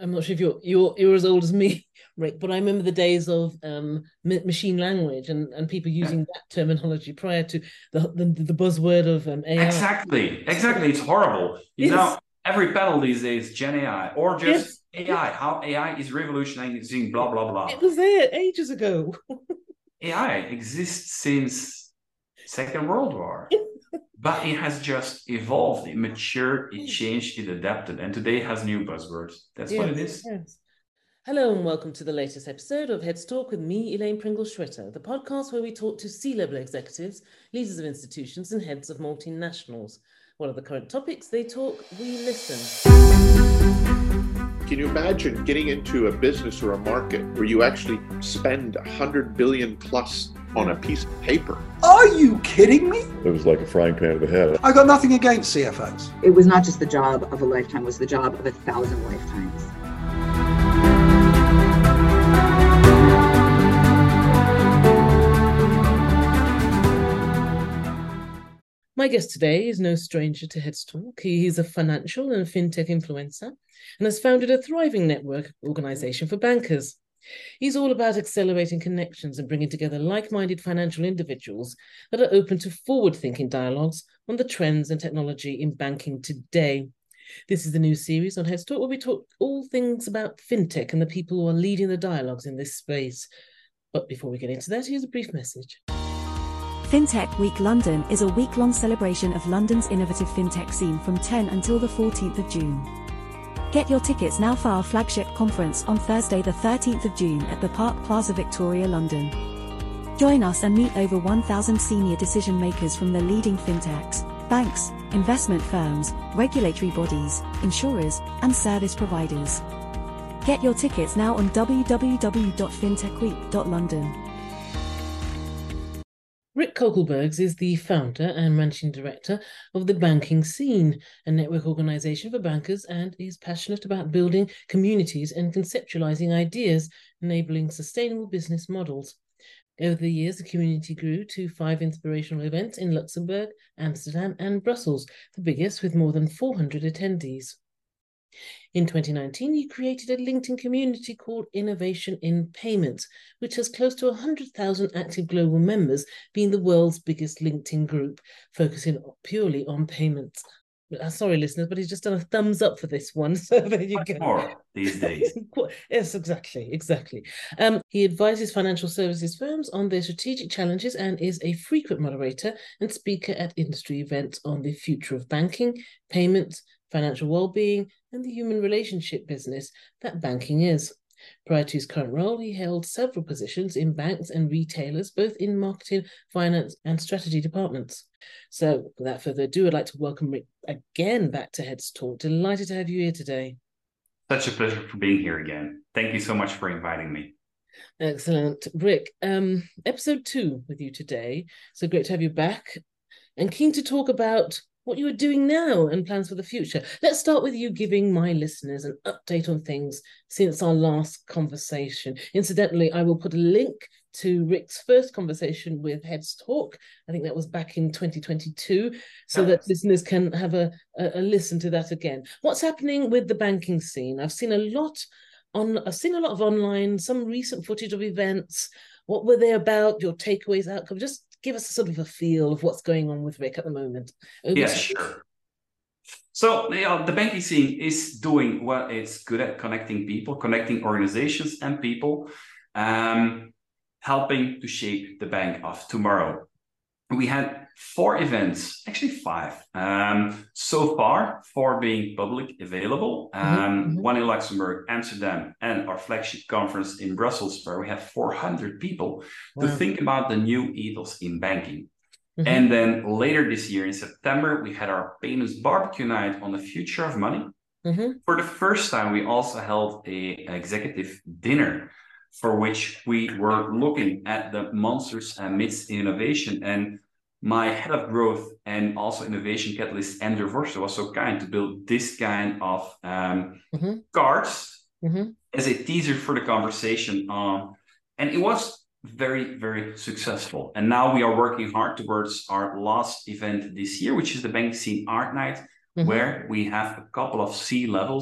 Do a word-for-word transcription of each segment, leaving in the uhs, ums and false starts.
I'm not sure if you're you're you're as old as me, Rick, but I remember the days of um, ma- machine language and, and people Yeah, using that terminology prior to the the, the buzzword of um, A I. exactly. Exactly. It's horrible. You Yes, know, every panel these days, Gen A I or just yes, A I, yes. how A I is revolutionizing, blah, blah, blah. It was there ages ago. A I exists since Second World War, but it has just evolved, it matured, it Yes, changed, it adapted, and today it has new buzzwords. That's what it yes, is. yes. Hello and welcome to the latest episode of Heads Talk with me, Elaine Pringle-Schwitter, the podcast where we talk to C-level executives, leaders of institutions, and heads of multinationals. What are the current topics? They talk, we listen. Can you imagine getting into a business or a market where you actually spend a hundred billion plus on a piece of paper? Are you kidding me? It was like a frying pan to the head. I got nothing against C F Os. It was not just the job of a lifetime, it was the job of a thousand lifetimes. My guest today is no stranger to Heads Talk. He is a financial and fintech influencer and has founded a thriving network organization for bankers. He's all about accelerating connections and bringing together like-minded financial individuals that are open to forward-thinking dialogues on the trends and technology in banking today. This is the new series on Heads Talk, where we talk all things about fintech and the people who are leading the dialogues in this space. But before we get into that, here's a brief message. FinTech Week London is a week-long celebration of London's innovative fintech scene from ten until the fourteenth of June. Get your tickets now for our flagship conference on Thursday the thirteenth of June at the Park Plaza Victoria, London. Join us and meet over one thousand senior decision makers from the leading fintechs, banks, investment firms, regulatory bodies, insurers, and service providers. Get your tickets now on w w w dot fintech week dot london. Rick Kokelbergs is the founder and managing director of The Banking Scene, a network organization for bankers, and is passionate about building communities and conceptualizing ideas, enabling sustainable business models. Over the years, the community grew to five inspirational events in Luxembourg, Amsterdam, and Brussels, the biggest with more than four hundred attendees. In twenty nineteen, he created a LinkedIn community called Innovation in Payments, which has close to one hundred thousand active global members, being the world's biggest LinkedIn group, focusing purely on payments. Uh, sorry, listeners, but he's just done a thumbs up for this one, so there you Much go. more these days. Yes, exactly, exactly. Um, he advises financial services firms on their strategic challenges and is a frequent moderator and speaker at industry events on the future of banking, payments, financial well-being, and the human relationship business that banking is. Prior to his current role, he held several positions in banks and retailers, both in marketing, finance, and strategy departments. So, without further ado, I'd like to welcome Rick again back to Heads Talk. Delighted to have you here today. Such a pleasure for being here again. Thank you so much for inviting me. Excellent. Rick, um, episode two with you today. So great to have you back and keen to talk about what you are doing now and plans for the future. Let's start with you giving my listeners an update on things since our last conversation. Incidentally, I will put a link to Rick's first conversation with Heads Talk. I think that was back in twenty twenty-two, so Yeah. that listeners can have a, a, a listen to that again. What's happening with the banking scene? I've seen a lot on, I've seen a lot of online, some recent footage of events. What were they about? Your takeaways, outcomes? Just give us a sort of a feel of what's going on with Rick at the moment. Over Yeah, to you. sure. So you know, the banking scene is doing what it's good at: connecting people, connecting organizations and people, um, helping to shape the bank of tomorrow. We had four events, actually five, um, so far, four being public available. Um, Mhm, mhm. One in Luxembourg, Amsterdam, and our flagship conference in Brussels, where we have four hundred people to Wow. think about the new ethos in banking. Mhm. And then later this year in September, we had our payments barbecue night on the future of money. Mhm. For the first time, we also held a executive dinner for which we were looking at the monsters amidst innovation. And my head of growth and also innovation catalyst, Andrew Vorster, was so kind to build this kind of um, Mhm. cards Mhm. as a teaser for the conversation. Um, and it was very, very successful. And now we are working hard towards our last event this year, which is the Banking Scene Art Night, Mhm. where we have a couple of C levels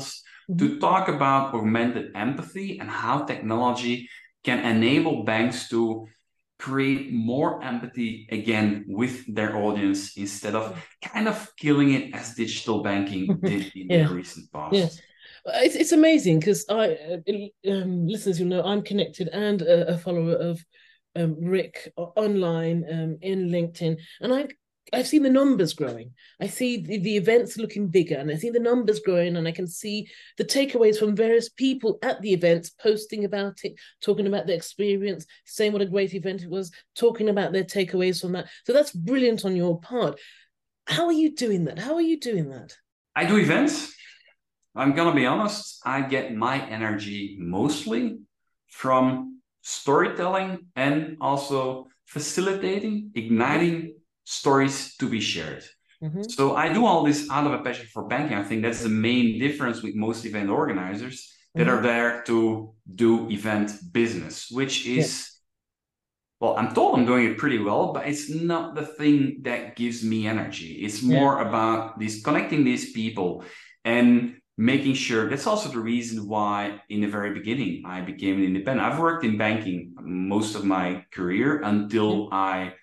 mm-hmm. to talk about augmented empathy and how technology can enable banks to create more empathy again with their audience instead of kind of killing it as digital banking did in yeah. the recent past. Yes. It's, it's amazing because I, uh, um, listeners, you know, I'm connected and a, a follower of um, Rick online um, in LinkedIn, and I've I've seen the numbers growing. I see the, the events looking bigger, and I see the numbers growing, and I can see the takeaways from various people at the events posting about it, talking about their experience, saying what a great event it was, talking about their takeaways from that. So that's brilliant on your part. How are you doing that? How are you doing that? I do events. I'm going to be honest. I get my energy mostly from storytelling and also facilitating, igniting stories to be shared. Mm-hmm. So I do all this out of a passion for banking. I think that's the main difference with most event organizers that mm-hmm. are there to do event business, which is, yeah. well, I'm told I'm doing it pretty well, but it's not the thing that gives me energy. It's more yeah. about this connecting these people and making sure. That's also the reason why in the very beginning I became an independent. I've worked in banking most of my career until mm-hmm. I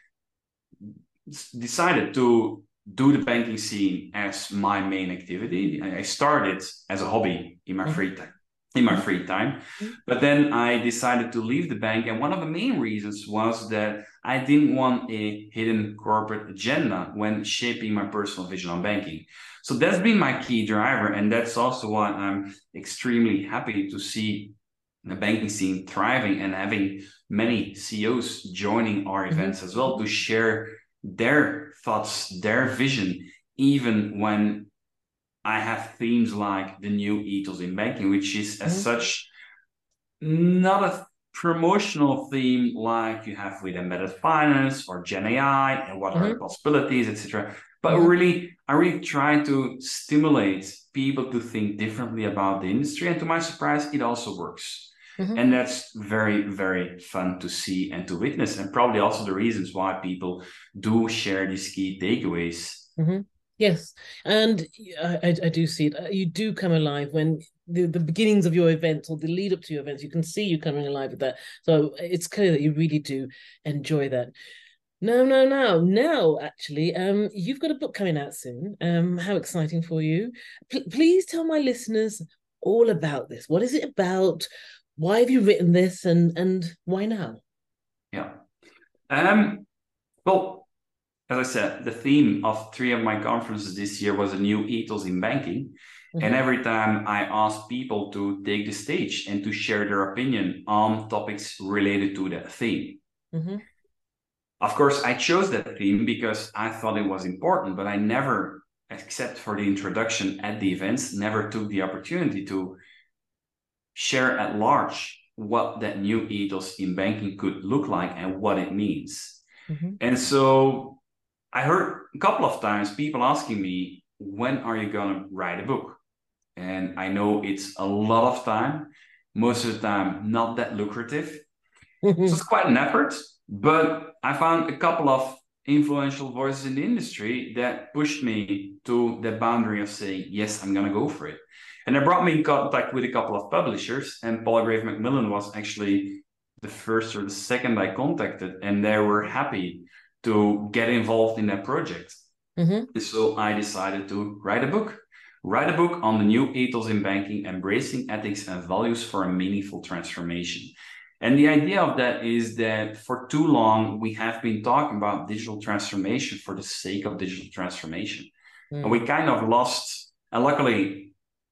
decided to do the banking scene as my main activity. I started as a hobby in my mm-hmm. free time, in my free time, mm-hmm. but then I decided to leave the bank. And one of the main reasons was that I didn't want a hidden corporate agenda when shaping my personal vision on banking. So that's been my key driver. And that's also why I'm extremely happy to see the banking scene thriving and having many C E Os joining our mm-hmm. events as well to share their thoughts, their vision, even when I have themes like the new ethos in banking, which is as mm-hmm. such not a promotional theme like you have with embedded finance or Gen A I and what mm-hmm. are the possibilities, et cetera. But mm-hmm. really, I really try to stimulate people to think differently about the industry. And to my surprise, it also works. Mm-hmm. And that's very, very fun to see and to witness. And probably also the reasons why people do share these key takeaways. Mm-hmm. Yes. And I, I do see it. You do come alive when the, the beginnings of your events or the lead up to your events, you can see you coming alive with that. So it's clear that you really do enjoy that. No, no, no. Now, actually, um, you've got a book coming out soon. Um, how exciting for you. P- please tell my listeners all about this. What is it about? Why have you written this, and and why now? Yeah. Um, well, as I said, the theme of three of my conferences this year was a new ethos in banking. Mm-hmm. And every time I asked people to take the stage and to share their opinion on topics related to that theme. Mm-hmm. Of course, I chose that theme because I thought it was important, but I never, except for the introduction at the events, never took the opportunity to share at large what that new ethos in banking could look like and what it means. Mm-hmm. And so I heard a couple of times people asking me, when are you going to write a book? And I know it's a lot of time, most of the time not that lucrative. So it's quite an effort, but I found a couple of influential voices in the industry that pushed me to the boundary of saying, yes, I'm going to go for it. And they brought me in contact with a couple of publishers, and Palgrave Macmillan was actually the first or the second I contacted, and they were happy to get involved in that project. Mm-hmm. So I decided to write a book, write a book on the new ethos in banking, embracing ethics and values for a meaningful transformation. And the idea of that is that for too long, we have been talking about digital transformation for the sake of digital transformation. Mm. And we kind of lost, and luckily,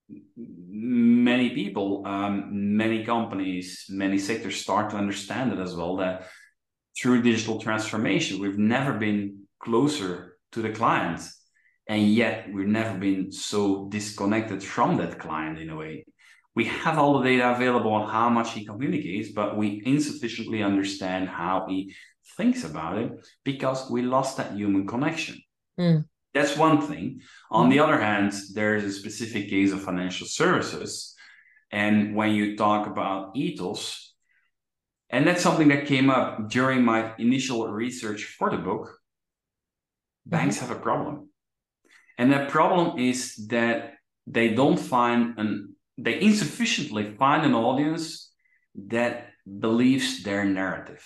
many people, um, many companies, many sectors start to understand it as well, that through digital transformation, we've never been closer to the client. And yet we've never been so disconnected from that client in a way. We have all the data available on how much he communicates, but we insufficiently understand how he thinks about it because we lost that human connection. Mm. That's one thing. On the other hand, there's a specific case of financial services. And when you talk about ethos, and that's something that came up during my initial research for the book, banks have a problem. And that problem is that they don't find an they insufficiently find an audience that believes their narrative.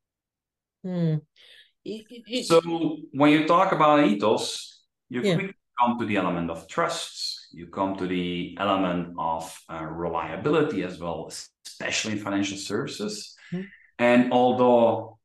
Hmm. It, it, So when you talk about ethos, you yeah. quickly come to the element of trust. You come to the element of uh, reliability as well, especially in financial services. Hmm. And although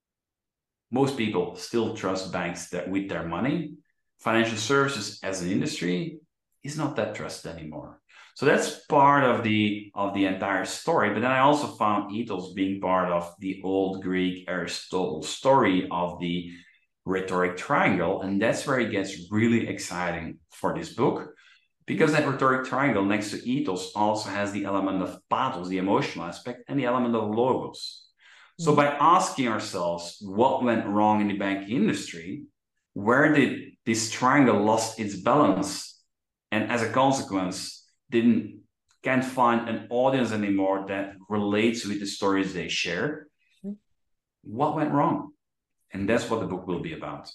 most people still trust banks that with their money, financial services as an industry is not that trusted anymore. So that's part of the of the entire story. But then I also found ethos being part of the old Greek Aristotle story of the rhetoric triangle. And that's where it gets really exciting for this book, because that rhetoric triangle next to ethos also has the element of pathos, the emotional aspect, and the element of logos. So mm-hmm. by asking ourselves what went wrong in the banking industry, where did this triangle lost its balance, and as a consequence, didn't can't find an audience anymore that relates with the stories they share, mm-hmm. what went wrong? And that's what the book will be about.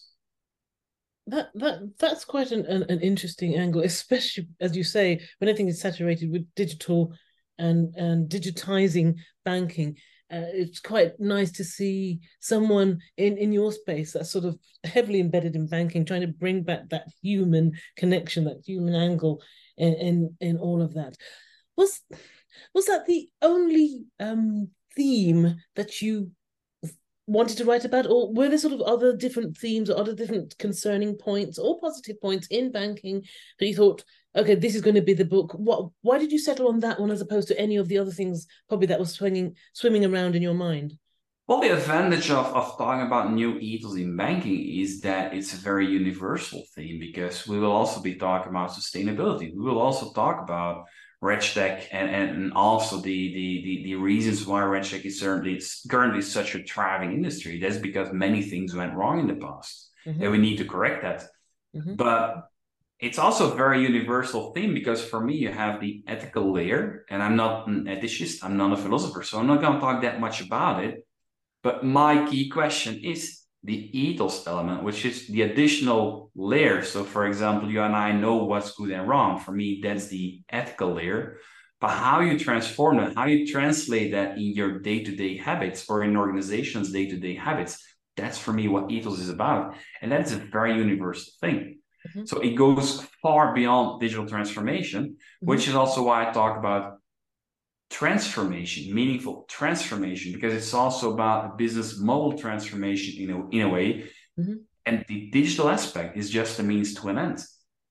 That that that's quite an, an, an interesting angle, especially as you say, when everything is saturated with digital and and digitizing banking. Uh, it's quite nice to see someone in, in your space that's sort of heavily embedded in banking, trying to bring back that human connection, that human angle in in, in all of that. Was was that the only um, theme that you wanted to write about, or were there sort of other different themes or other different concerning points or positive points in banking that you thought, okay, this is going to be the book? What? Why did you settle on that one as opposed to any of the other things probably that was swinging, swimming around in your mind? Well, the advantage of, of talking about new ethos in banking is that it's a very universal theme, because we will also be talking about sustainability. We will also talk about RegTech and, and also the, the, the, the reasons why RegTech is certainly it's currently such a thriving industry. That's because many things went wrong in the past, mm-hmm. and we need to correct that. Mm-hmm. But it's also a very universal theme, because for me, you have the ethical layer, and I'm not an ethicist, I'm not a philosopher, so I'm not going to talk that much about it. But my key question is the ethos element, which is the additional layer. So, for example, you and I know what's good and wrong. For me, that's the ethical layer. But how you transform that, how you translate that in your day-to-day habits or in organizations' day-to-day habits, that's for me what ethos is about. And that's a very universal thing. Mm-hmm. So it goes far beyond digital transformation, mm-hmm. which is also why I talk about transformation, meaningful transformation, because it's also about a business model transformation in a, in a way. Mm-hmm. And the digital aspect is just a means to an end.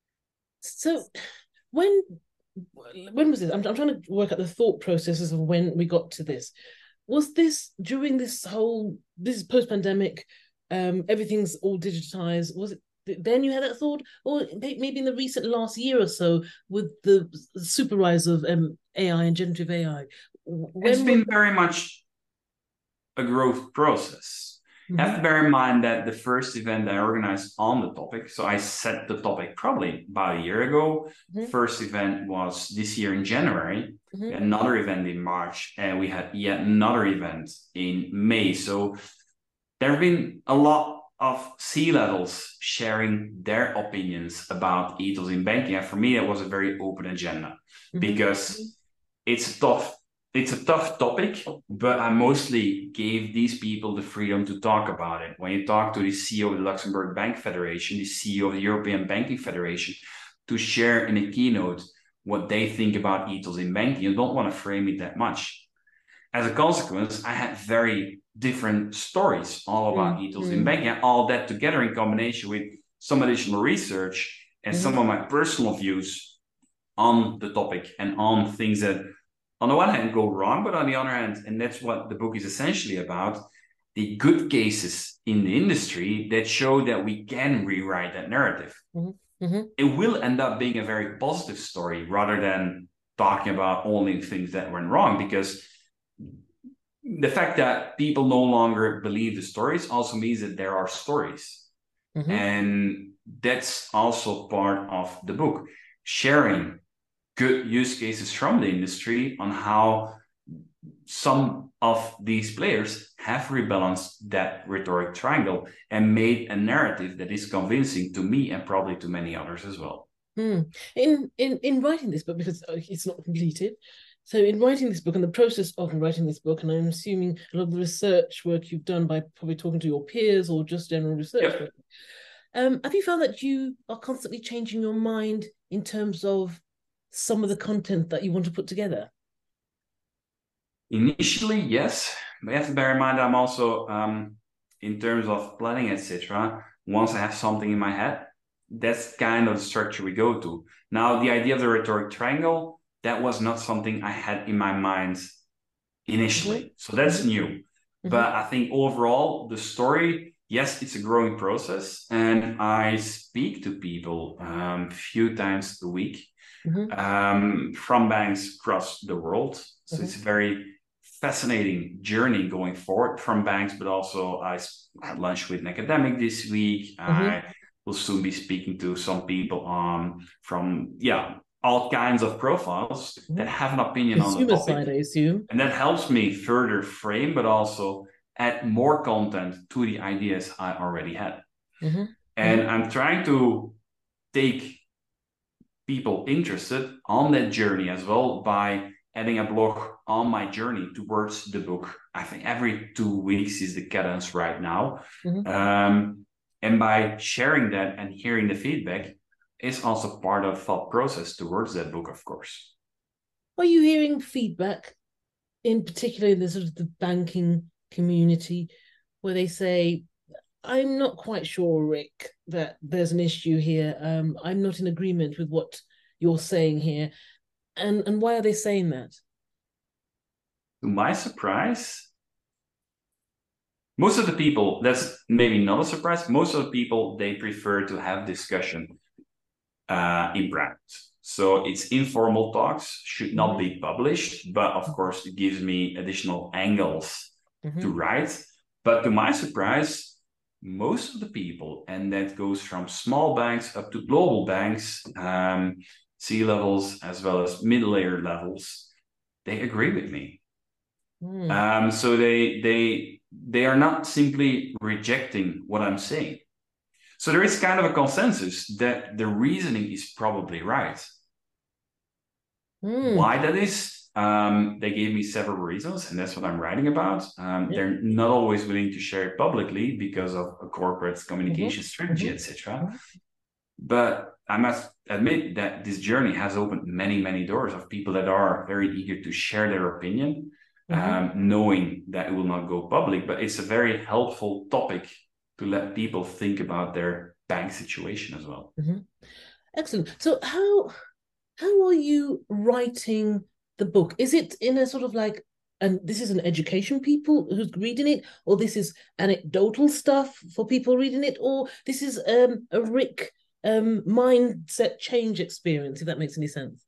So when when was this? I'm, I'm trying to work out the thought processes of when we got to this. Was this during this whole, this is post-pandemic, um, everything's all digitized. Was it then you had that thought, or maybe in the recent last year or so with the super rise of um, A I and generative A I? When it's been was... very much a growth process. Mm-hmm. You have to bear in mind that the first event I organized on the topic, so I set the topic probably about a year ago. Mm-hmm. First event was this year in January, mm-hmm. another event in March, and we had yet another event in May. So there have been a lot of C-levels sharing their opinions about ethos in banking. And for me, it was a very open agenda, mm-hmm. because it's a tough, it's a tough topic, but I mostly gave these people the freedom to talk about it. When you talk to the C E O of the Luxembourg Bank Federation, the C E O of the European Banking Federation, to share in a keynote what they think about ethos in banking, you don't want to frame it that much. As a consequence, I had very different stories all about mm-hmm. ethos in banking, and all that together in combination with some additional research and mm-hmm. some of my personal views on the topic and on things that on the one hand go wrong, but on the other hand, and that's what the book is essentially about, the good cases in the industry that show that we can rewrite that narrative. Mm-hmm. Mm-hmm. It will end up being a very positive story rather than talking about only things that went wrong, because the fact that people no longer believe the stories also means that there are stories. Mm-hmm. And that's also part of the book, sharing good use cases from the industry on how some of these players have rebalanced that rhetoric triangle and made a narrative that is convincing to me and probably to many others as well. Hmm. In in in writing this book, because it's not completed, so in writing this book and the process of writing this book, and I'm assuming a lot of the research work you've done by probably talking to your peers or just general research Yep. work, um, have you found that you are constantly changing your mind in terms of some of the content that you want to put together? Initially, yes. But you have to bear in mind I'm also, um, in terms of planning, et cetera, once I have something in my head, that's kind of the structure we go to. Now, the idea of the rhetoric triangle, that was not something I had in my mind initially. Mm-hmm. So that's mm-hmm. new. Mm-hmm. But I think overall, the story, yes, it's a growing process. And I speak to people a um, few times a week mm-hmm. um, from banks across the world. So mm-hmm. it's a very fascinating journey going forward from banks, but also I had lunch with an academic this week. Mm-hmm. I will soon be speaking to some people um, from, yeah, all kinds of profiles mm-hmm. that have an opinion Consumer on the topic. Side, I assume. And that helps me further frame, but also add more content to the ideas I already had. Mm-hmm. And mm-hmm. I'm trying to take people interested on that journey as well by adding a blog on my journey towards the book. I think every two weeks is the cadence right now. Mm-hmm. Um, and by sharing that and hearing the feedback is also part of the thought process towards that book, of course. Are you hearing feedback, in particular in the sort of the banking community, where they say, I'm not quite sure, Rick, that there's an issue here. Um, I'm not in agreement with what you're saying here. And and why are they saying that? To my surprise, most of the people, that's maybe not a surprise, most of the people, they prefer to have discussion uh, in private. So it's informal talks, should not mm-hmm. be published, but of course it gives me additional angles mm-hmm. to write. But to my surprise, most of the people, and that goes from small banks up to global banks, um, C-levels as well as mid-layer levels, they agree with me. Mm. Um, so they they they are not simply rejecting what I'm saying. So there is kind of a consensus that the reasoning is probably right. Mm. Why that is, um, they gave me several reasons, and that's what I'm writing about. Um, yeah. They're not always willing to share it publicly because of a corporate communication mm-hmm. strategy, mm-hmm. et cetera. Mm-hmm. But I must admit that this journey has opened many, many doors of people that are very eager to share their opinion, mm-hmm. um, knowing that it will not go public. But it's a very helpful topic to let people think about their bank situation as well. Mm-hmm. Excellent. So how how are you writing the book? Is it in a sort of like, and this is an education people who's reading it, or this is anecdotal stuff for people reading it, or this is um, a Rick um, mindset change experience, if that makes any sense?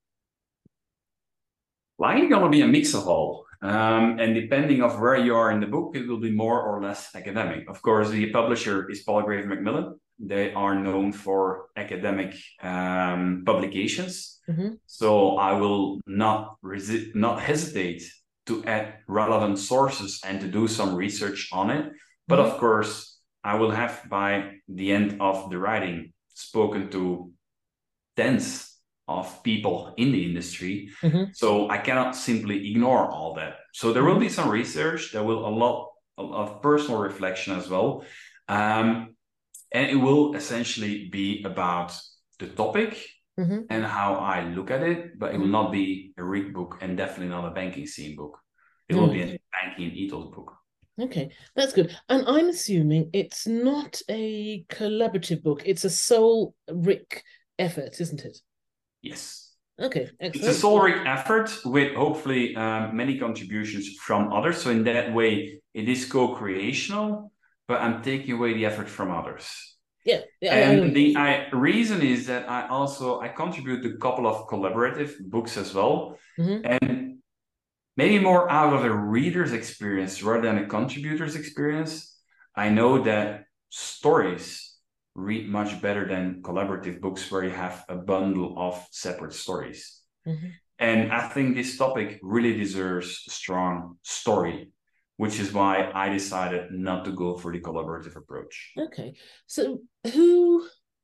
Likely going to be a mix of all. Um, and depending of where you are in the book, it will be more or less academic. Of course, the publisher is Palgrave Macmillan. They are known for academic um, publications. Mm-hmm. So I will not resi- not hesitate to add relevant sources and to do some research on it. But mm-hmm. of course, I will have by the end of the writing spoken to tens of people in the industry. Mm-hmm. So I cannot simply ignore all that. So there will be some research. There will a lot of personal reflection as well. Um, and it will essentially be about the topic mm-hmm. and how I look at it, but it will not be a Rick book and definitely not a banking scene book. It mm. will be a banking ethos book. Okay, that's good. And I'm assuming it's not a collaborative book. It's a sole Rick effort, isn't it? Yes. Okay, excellent. It's a sole Rick effort with hopefully um, many contributions from others. So in that way, it is co-creational, but I'm taking away the effort from others. Yeah. yeah and I, I the I, reason is that I also, I contribute to a couple of collaborative books as well. Mm-hmm. And maybe more out of a reader's experience rather than a contributor's experience. I know that stories read much better than collaborative books where you have a bundle of separate stories. Mm-hmm. And I think this topic really deserves a strong story, which is why I decided not to go for the collaborative approach. Okay. So who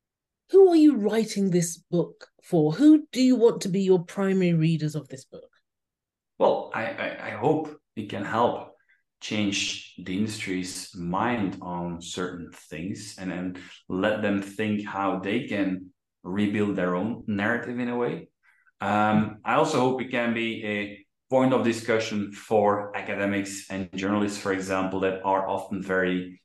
who are you writing this book for? Who do you want to be your primary readers of this book? Well, I, I, I hope it can help change the industry's mind on certain things and then let them think how they can rebuild their own narrative in a way. Um, I also hope it can be a point of discussion for academics and journalists, for example, that are often very,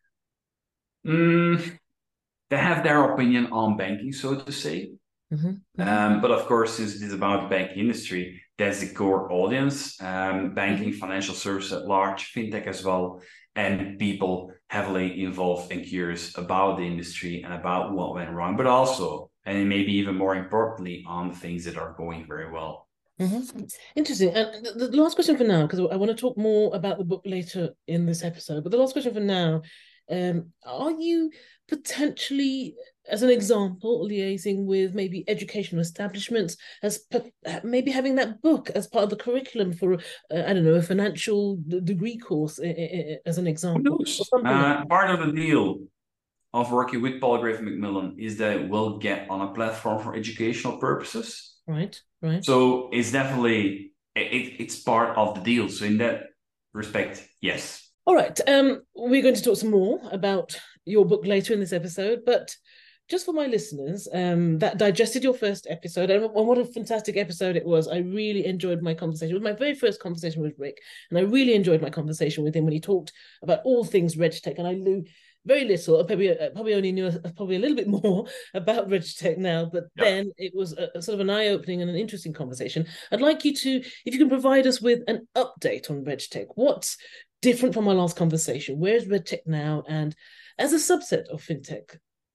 um, they have their opinion on banking, so to say. Mm-hmm. Mm-hmm. Um, but of course, since it is about the banking industry, that's the core audience, um, banking, mm-hmm. financial services at large, fintech as well, and people heavily involved and curious about the industry and about what went wrong, but also, and maybe even more importantly, on things that are going very well. Mm-hmm. Interesting. And the, the last question for now, because I want to talk more about the book later in this episode, but the last question for now, um, are you potentially, as an example, liaising with maybe educational establishments, as maybe having that book as part of the curriculum for, uh, I don't know, a financial degree course, as an example? Uh, part of the deal of working with Paul Griffin Macmillan is that it will get on a platform for educational purposes. Right, right. So it's definitely, it, it's part of the deal. So in that respect, yes. All right. Um, we're going to talk some more about your book later in this episode, but just for my listeners um, that digested your first episode, and what a fantastic episode it was. I really enjoyed my conversation. It was my very first conversation with Rick, and I really enjoyed my conversation with him when he talked about all things RegTech, and I knew very little, probably, probably only knew a, probably a little bit more about RegTech now, but yep. Then it was a, a sort of an eye-opening and an interesting conversation. I'd like you to, if you can provide us with an update on RegTech, what's different from our last conversation? Where's RegTech now? And as a subset of fintech?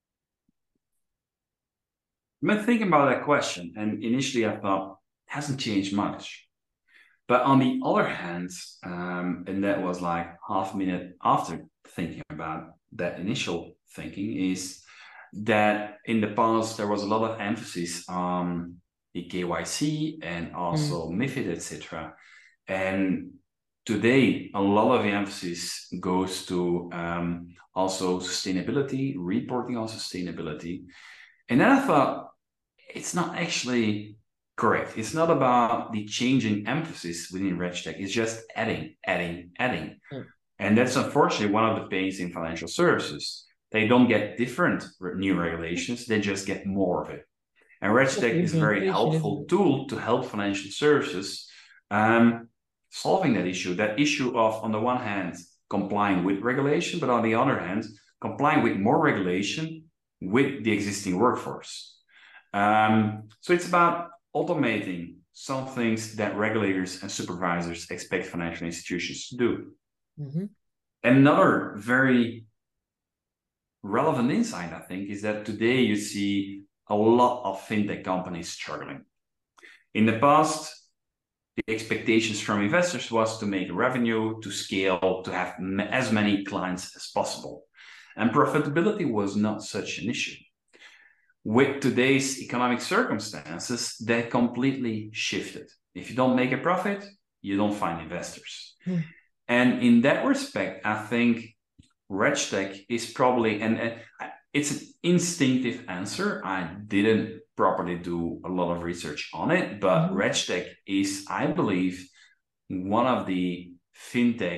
I've been thinking about that question, and initially I thought it hasn't changed much. But on the other hand, um, and that was like half a minute after thinking about that initial thinking, is that in the past there was a lot of emphasis on the K Y C and also mm. MiFID, et cetera. And today, a lot of the emphasis goes to um, also sustainability, reporting on sustainability. And then I thought, it's not actually correct. It's not about the changing emphasis within RegTech. It's just adding, adding, adding. Mm. And that's unfortunately one of the pains in financial services. They don't get different new regulations, they just get more of it. And RegTech is a very helpful tool to help financial services um, solving that issue. That issue of, on the one hand, complying with regulation, but on the other hand, complying with more regulation with the existing workforce. Um, so it's about automating some things that regulators and supervisors expect financial institutions to do. Mm-hmm. Another very relevant insight, I think, is that today you see a lot of fintech companies struggling. In the past, the expectations from investors was to make revenue, to scale, to have as many clients as possible. And profitability was not such an issue. With today's economic circumstances, that completely shifted. If you don't make a profit, you don't find investors. Mm. And in that respect, I think RegTech is probably, and, and it's an instinctive answer. I didn't properly do a lot of research on it, but mm-hmm. RegTech is, I believe, one of the fintech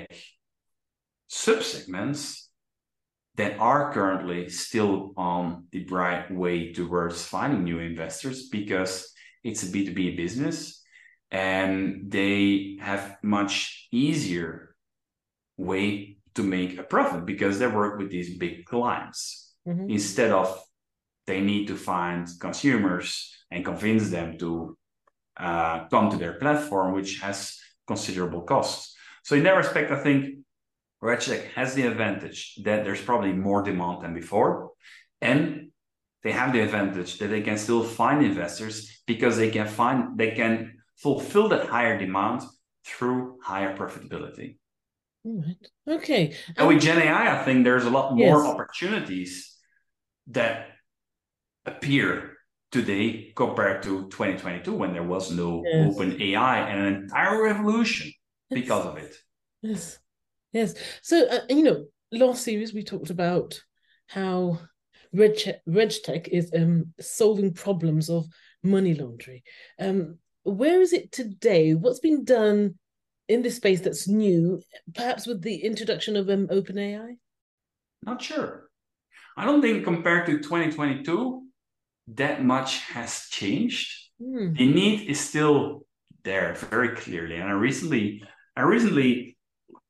subsegments that are currently still on the bright way towards finding new investors, because it's a B two B business and they have much easier way to make a profit because they work with these big clients. Mm-hmm. Instead of they need to find consumers and convince them to uh, come to their platform, which has considerable costs. So in that respect, I think RegTech has the advantage that there's probably more demand than before. And they have the advantage that they can still find investors because they can find, they can fulfill that higher demand through higher profitability. Right. Okay. And with Gen A I, I think there's a lot more yes. opportunities that appear today compared to twenty twenty-two, when there was no yes. open A I and an entire revolution yes. because of it. Yes. Yes. So, uh, you know, last series we talked about how Reg- RegTech is um, solving problems of money laundering. Um, where is it today? What's been done in this space that's new, perhaps with the introduction of um, OpenAI? Not sure. I don't think compared to twenty twenty-two, that much has changed. Hmm. The need is still there very clearly. And I recently, I recently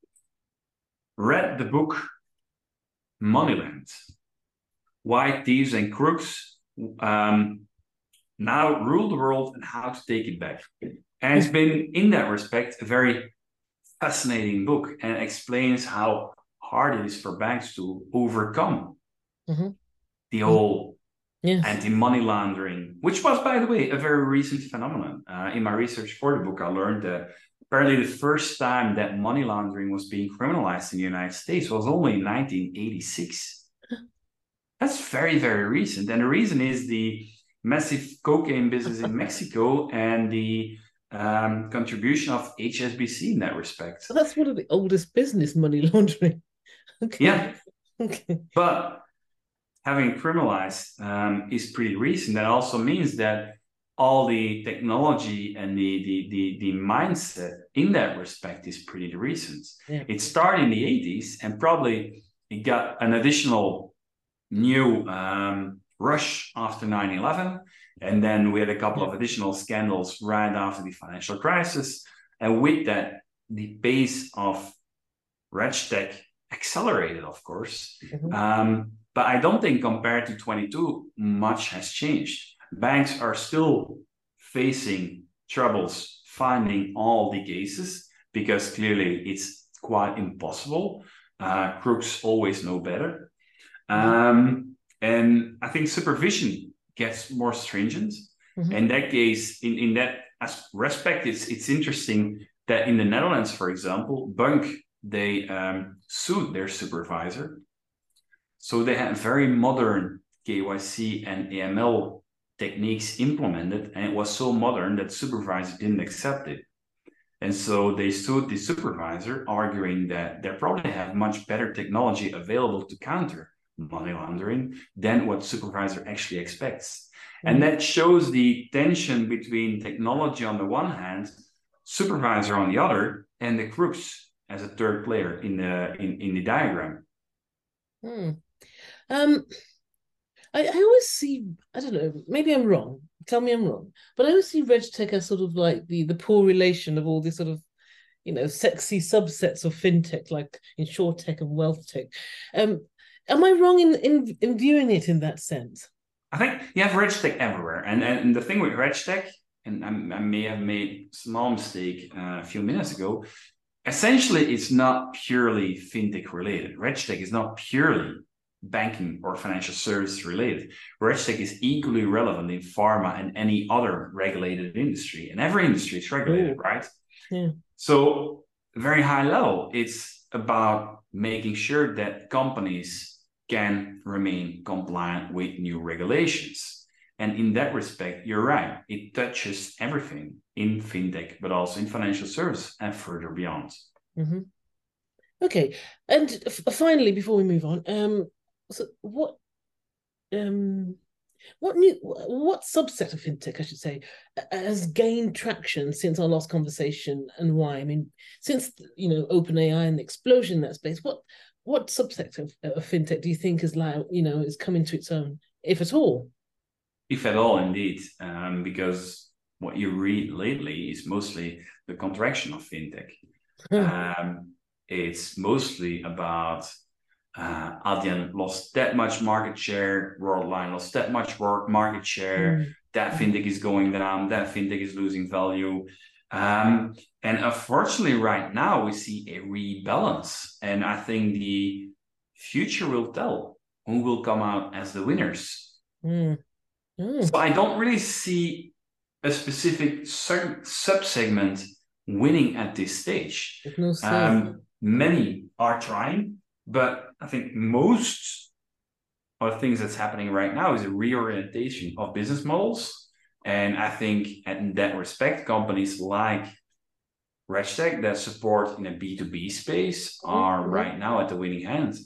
read the book Moneyland, Why Thieves and Crooks um, Now Rule the World and How to Take It Back. And it's been, in that respect, a very fascinating book, and explains how hard it is for banks to overcome mm-hmm. the whole yes. anti-money laundering, which was, by the way, a very recent phenomenon. Uh, in my research for the book, I learned that apparently the first time that money laundering was being criminalized in the United States was only in nineteen eighty-six. That's very, very recent. And the reason is the massive cocaine business in Mexico and the um, contribution of H S B C in that respect. So that's one of the oldest business, money laundering. Okay. Yeah. Okay. But having criminalized um, is pretty recent. That also means that all the technology and the, the, the, the mindset in that respect is pretty recent. Yeah. It started in the eighties, and probably it got an additional new um, rush after nine eleven. And then we had a couple of additional scandals right after the financial crisis. And with that, the pace of RegTech accelerated, of course. Mm-hmm. Um, but I don't think compared to twenty-two, much has changed. Banks are still facing troubles finding all the cases, because clearly it's quite impossible. Uh, crooks always know better. Um, and I think supervision gets more stringent. Mm-hmm. In that case, in, in that respect, it's, it's interesting that in the Netherlands, for example, Bunk, they um, sued their supervisor. So they had very modern K Y C and A M L techniques implemented, and it was so modern that supervisor didn't accept it. And so they sued the supervisor, arguing that they probably have much better technology available to counter money laundering than what supervisor actually expects. Mm-hmm. And that shows the tension between technology on the one hand, supervisor on the other, and the crooks as a third player in the in, in the diagram. Hmm. Um, I, I always see, I don't know, maybe I'm wrong. Tell me I'm wrong. But I always see RegTech as sort of like the, the poor relation of all these sort of, you know, sexy subsets of fintech, like InsurTech and WealthTech. Um, am I wrong in, in, in viewing it in that sense? I think you have RegTech everywhere. And, and the thing with RegTech, and I, I may have made a small mistake uh, a few minutes ago, essentially it's not purely fintech related. RegTech is not purely banking or financial service related. RegTech is equally relevant in pharma and any other regulated industry. And every industry is regulated, Ooh. Right? Yeah. So very high level, it's about making sure that companies can remain compliant with new regulations. And in that respect, you're right. It touches everything in fintech, but also in financial service and further beyond. Mm-hmm. Okay. And f- finally, before we move on, um, so what, um, what new, what subset of fintech, I should say, has gained traction since our last conversation, and why? I mean, since you know OpenAI and the explosion in that space, what what subset of, of fintech do you think is like you know is coming to its own, if at all? If at all, indeed, um, because what you read lately is mostly the contraction of fintech. um, it's mostly about uh, Adyen lost that much market share, Worldline lost that much market share, mm. that fintech is going down, that fintech is losing value. Um, and unfortunately, right now, we see a rebalance. And I think the future will tell who will come out as the winners. Mm. Mm. So I don't really see a specific sub- subsegment winning at this stage. No um, many are trying, but I think most of the things that's happening right now is a reorientation of business models. And I think in that respect, companies like RegTech that support in a B two B space are mm-hmm. right now at the winning hand.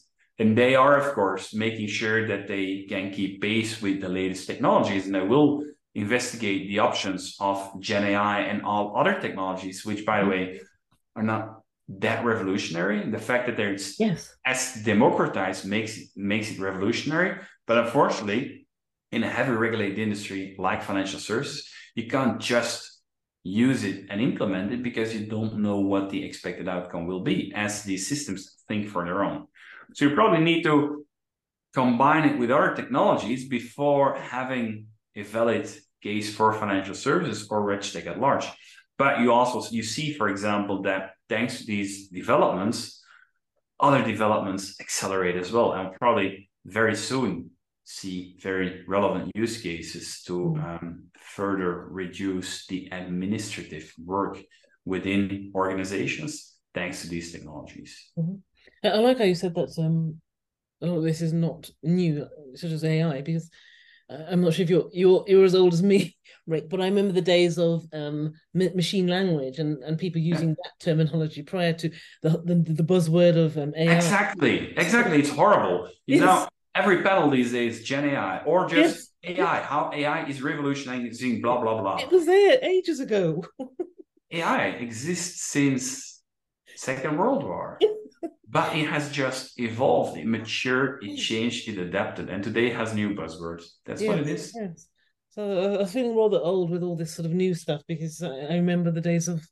And they are, of course, making sure that they can keep pace with the latest technologies, and they will investigate the options of Gen A I and all other technologies, which, by the way, are not that revolutionary. The fact that they're yes. as democratized makes it, makes it revolutionary. But unfortunately, in a heavily regulated industry like financial services, you can't just use it and implement it because you don't know what the expected outcome will be as these systems think for their own. So you probably need to combine it with other technologies before having a valid case for financial services or RegTech at large. But you also, you see, for example, that thanks to these developments, other developments accelerate as well, and probably very soon see very relevant use cases to um, further reduce the administrative work within organizations thanks to these technologies. Mm-hmm. I like how you said that um, oh, this is not new, such as A I, because I'm not sure if you're you're you're as old as me, Rick, but I remember the days of um, machine language and, and people using yeah. that terminology prior to the the, the buzzword of um, A I. Exactly, exactly. It's horrible. You yes. know, every panel these days, Gen A I or just yes. A I. How A I is revolutionizing, blah blah blah. It was there ages ago. A I exists since Second World War. But it has just evolved, it matured, it changed, it adapted, and today it has new buzzwords. That's yes, what it is. Yes. So I'm feeling rather old with all this sort of new stuff because I remember the days of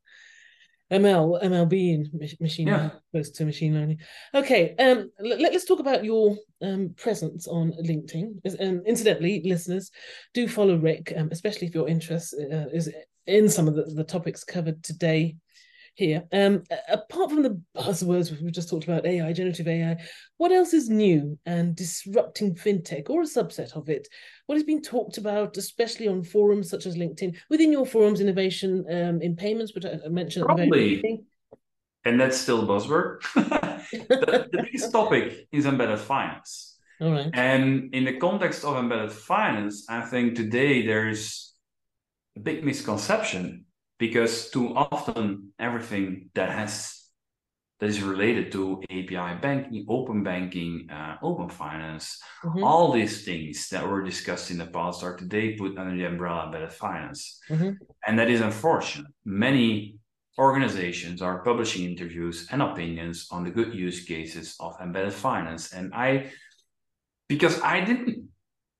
M L, M L B and machine yeah. learning, close to machine learning. Okay, um, let, let's talk about your um, presence on LinkedIn. Um, incidentally, listeners, do follow Rick, um, especially if your interest uh, is in some of the, the topics covered today. Here, um, apart from the buzzwords we've just talked about, A I, generative A I, what else is new and disrupting fintech, or a subset of it? What is being talked about, especially on forums such as LinkedIn? Within your forums, innovation um, in payments, which I mentioned Probably. at the very beginning. And that's still a buzzword. the, the biggest topic is embedded finance. All right. And in the context of embedded finance, I think today there's a big misconception. Because too often everything that has that is related to A P I banking, open banking, uh, open finance, mm-hmm. all these things that were discussed in the past are today put under the umbrella of embedded finance. Mm-hmm. And that is unfortunate. Many organizations are publishing interviews and opinions on the good use cases of embedded finance. And I, because I didn't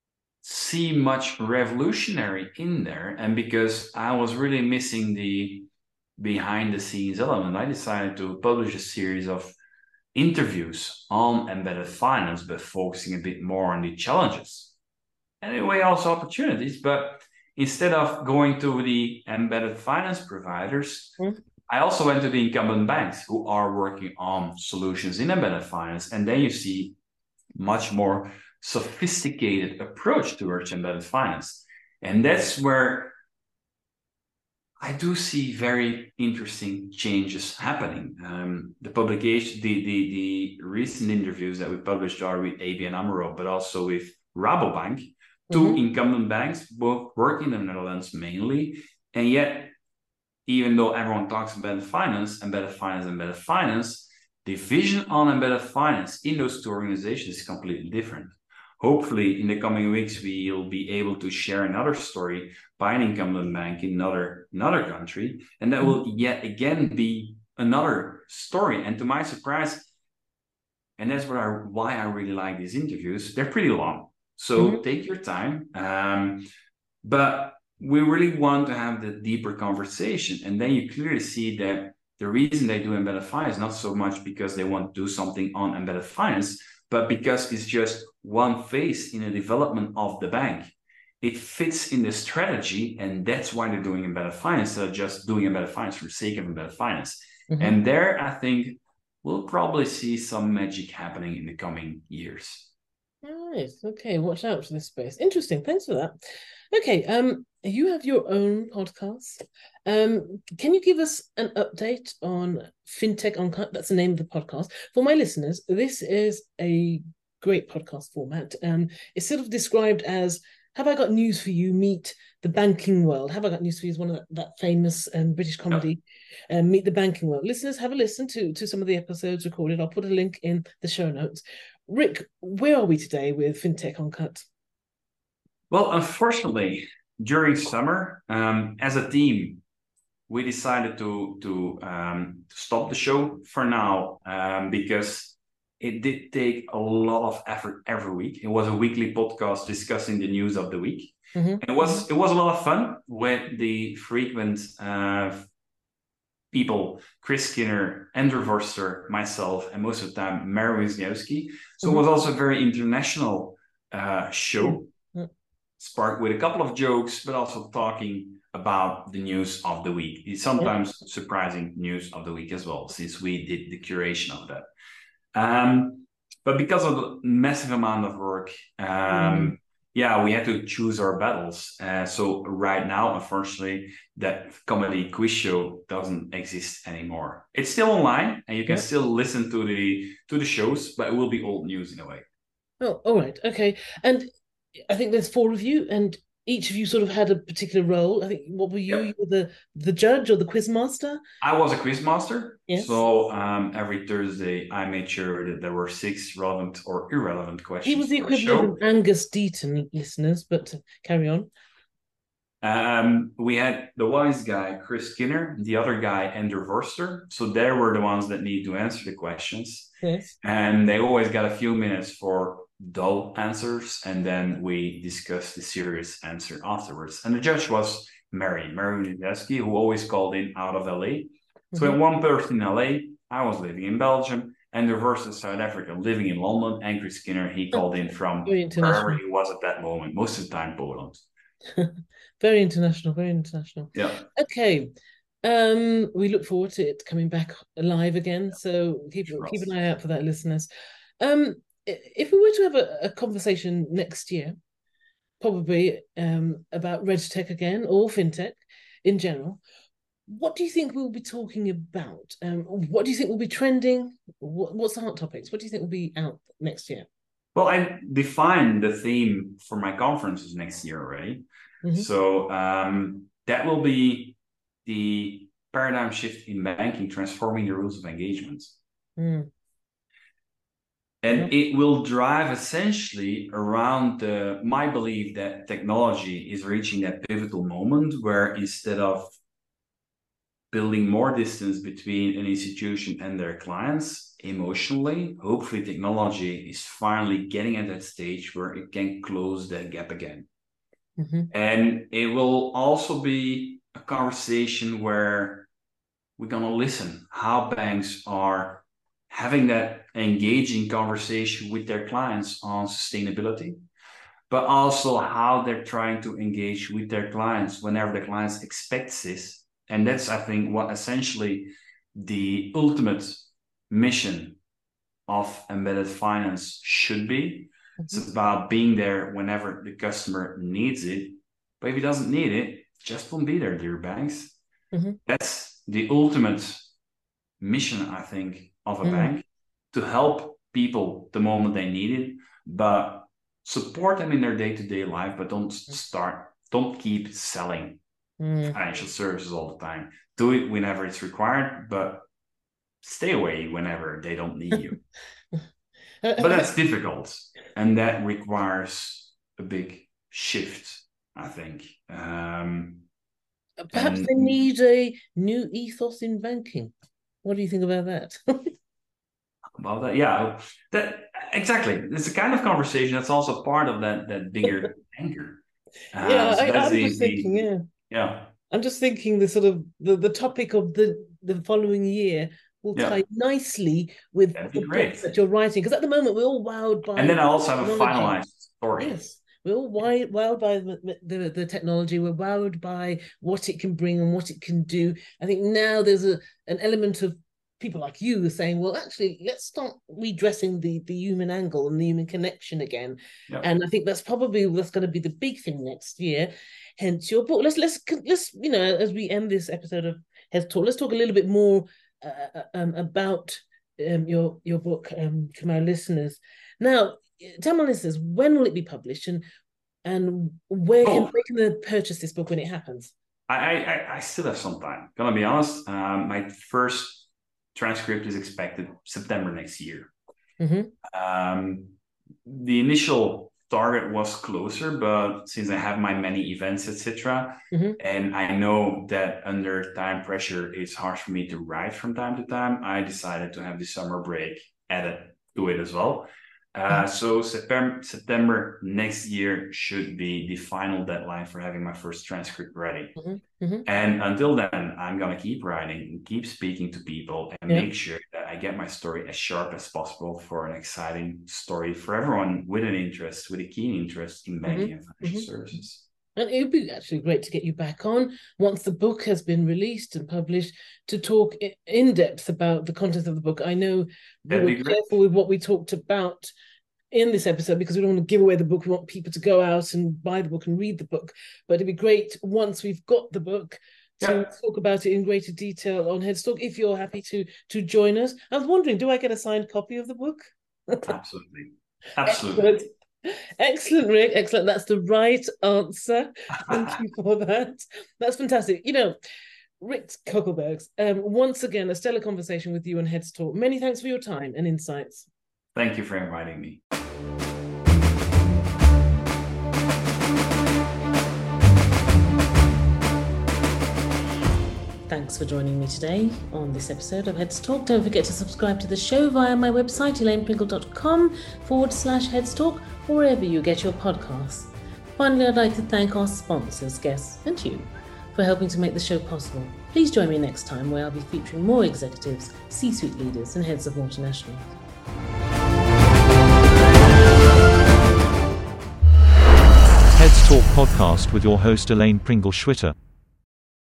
see much revolutionary in there, and because I was really missing the behind the scenes element, I decided to publish a series of interviews on embedded finance, but focusing a bit more on the challenges and in a way also opportunities. But instead of going to the embedded finance providers, mm-hmm. I also went to the incumbent banks who are working on solutions in embedded finance, and then you see much more sophisticated approach towards embedded finance. And that's where I do see very interesting changes happening. Um, the publication, the, the, the recent interviews that we published are with A B N AMRO, but also with Rabobank, two mm-hmm. incumbent banks, both work in the Netherlands mainly. And yet, even though everyone talks embedded finance, embedded finance, embedded finance, the vision on embedded finance in those two organizations is completely different. Hopefully, in the coming weeks, we'll be able to share another story by an incumbent bank in another, another country. And that will yet again be another story. And to my surprise, and that's what I, why I really like these interviews, they're pretty long. So mm-hmm. take your time. Um, but we really want to have the deeper conversation. And then you clearly see that the reason they do embedded finance is not so much because they want to do something on embedded finance, but because it's just one phase in the development of the bank. It fits in the strategy, and that's why they're doing embedded finance, instead of just doing embedded finance for the sake of embedded finance. Mm-hmm. And there, I think, we'll probably see some magic happening in the coming years. Nice. Okay, watch out for this space. Interesting. Thanks for that. Okay, um, you have your own podcast. Um, can you give us an update on FinTech Uncut? That's the name of the podcast. For my listeners, this is a great podcast format. Um, it's sort of described as, have I got news for you, meet the banking world. Have I got news for you is one of that, that famous um, British comedy, yeah. um, Meet the Banking World. Listeners, have a listen to, to some of the episodes recorded. I'll put a link in the show notes. Rick, where are we today with FinTech Uncut? Well, unfortunately, during summer, um, as a team, we decided to to um, stop the show for now um, because it did take a lot of effort every week. It was a weekly podcast discussing the news of the week. Mm-hmm. It was it was a lot of fun with the frequent uh, people, Chris Skinner, Andrew Forster, myself, and most of the time Mary Wisniewski. So mm-hmm. it was also a very international uh, show. Mm-hmm. Sparked with a couple of jokes, but also talking about the news of the week. It's sometimes yeah. surprising news of the week as well, since we did the curation of that. Um, but because of the massive amount of work, um, mm. yeah, we had to choose our battles. Uh, so right now, unfortunately, that comedy quiz show doesn't exist anymore. It's still online, and you can yeah. still listen to the to the shows, but it will be old news in a way. Oh, all right, okay, and I think there's four of you, and each of you sort of had a particular role. I think, what were you? Yep. You were the, the judge or the quiz master? I was a quiz master. Yes. So um, every Thursday, I made sure that there were six relevant or irrelevant questions. He was the equivalent of Angus Deaton, listeners, but carry on. Um, we had the wise guy, Chris Skinner, the other guy, Andrew Forster. So they were the ones that need to answer the questions. Yes. And they always got a few minutes for dull answers, and then we discussed the serious answer afterwards. And the judge was Mary, Mary Wisniewski, who always called in out of L A. Mm-hmm. So we had one person in L A, I was living in Belgium, and the reverse in South Africa, living in London, and Chris Skinner, he called in from wherever he was at that moment, most of the time Poland. Very international, very international. Yeah. Okay. Um, we look forward to it coming back alive again. So keep sure. keep an eye out for that, listeners. Um, if we were to have a, a conversation next year, probably um, about RegTech again or FinTech in general, what do you think we'll be talking about? Um, what do you think will be trending? What, what's the hot topics? What do you think will be out next year? Well, I defined the theme for my conferences next year already. Mm-hmm. So um, that will be the paradigm shift in banking, transforming the rules of engagement. Mm. And it will drive essentially around the, my belief that technology is reaching that pivotal moment where instead of building more distance between an institution and their clients emotionally, hopefully technology is finally getting at that stage where it can close that gap again. Mm-hmm. And it will also be a conversation where we're going to listen how banks are having that engaging conversation with their clients on sustainability, but also how they're trying to engage with their clients whenever the clients expect this. And that's, I think, what essentially the ultimate mission of embedded finance should be. Mm-hmm. It's about being there whenever the customer needs it. But if he doesn't need it, just won't be there, dear banks. Mm-hmm. That's the ultimate mission, I think, of a mm-hmm. bank, to help people the moment they need it, but support them in their day-to-day life, but don't start, don't keep selling mm. financial services all the time. Do it whenever it's required, but stay away whenever they don't need you. But that's difficult, and that requires a big shift, I think. Um, Perhaps and, they need a new ethos in banking. What do you think about that? About that, yeah, that exactly. It's a kind of conversation that's also part of that that bigger anchor. Uh, yeah, so I, I'm the, just thinking. The, yeah, yeah. I'm just thinking the sort of the, the topic of the the following year will yeah. tie nicely with the books that you're writing, because at the moment we're all wowed by. And then I also have technology. A finalized story. Yes. We're all wowed by the, the, the technology. We're wowed by what it can bring and what it can do. I think now there's a an element of people like you saying, well, actually, let's start redressing the, the human angle and the human connection again. Yep. And I think that's probably that's going to be the big thing next year. Hence your book. Let's let's let's you know, as we end this episode of Heads Talk, let's talk a little bit more uh, um, about um, your your book um, to my listeners. Now, tell my listeners, when will it be published, and and where can, oh. where can they purchase this book when it happens? I I, I still have some time. Gonna be honest. Um, my first transcript is expected September next year. Mm-hmm. Um, the initial target was closer, but since I have my many events, et cetera, mm-hmm. and I know that under time pressure, it's hard for me to write from time to time, I decided to have the summer break added to it as well. Uh, so September, September next year should be the final deadline for having my first transcript ready. Mm-hmm. Mm-hmm. And until then, I'm going to keep writing and keep speaking to people and yeah. make sure that I get my story as sharp as possible for an exciting story for everyone with an interest, with a keen interest in banking mm-hmm. and financial mm-hmm. services. And it would be actually great to get you back on once the book has been released and published to talk in depth about the content of the book. I know we were careful with what we talked about in this episode because we don't want to give away the book. We want people to go out and buy the book and read the book. But it'd be great once we've got the book to yeah. talk about it in greater detail on Headstalk, if you're happy to to join us. I was wondering, do I get a signed copy of the book? Absolutely. Absolutely. Excellent. Excellent, Rick. Excellent. That's the right answer. Thank you for that. That's fantastic. You know, Rick Kuckelbergs, um, once again, a stellar conversation with you on Headstalk. Many thanks for your time and insights. Thank you for inviting me. Thanks for joining me today on this episode of Headstalk. Don't forget to subscribe to the show via my website, elainepringle.com forward slash Headstalk, or wherever you get your podcasts. Finally, I'd like to thank our sponsors, guests, and you for helping to make the show possible. Please join me next time where I'll be featuring more executives, C-suite leaders, and heads of multinationals. Headstalk podcast with your host Elaine Pringle-Schwitter.